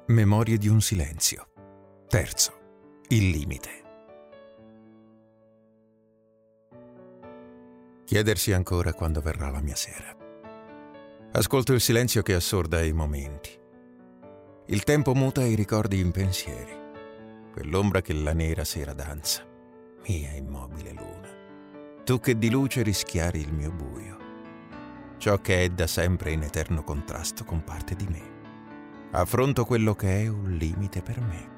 Memorie di un silenzio. Terzo, il limite. Chiedersi ancora quando verrà la mia sera. Ascolto il silenzio che assorda i momenti. Il tempo muta i ricordi in pensieri. Quell'ombra che la nera sera danza. Mia immobile luna. Tu che di luce rischiari il mio buio. Ciò che è da sempre in eterno contrasto con parte di me. Affronto quello che è un limite per me.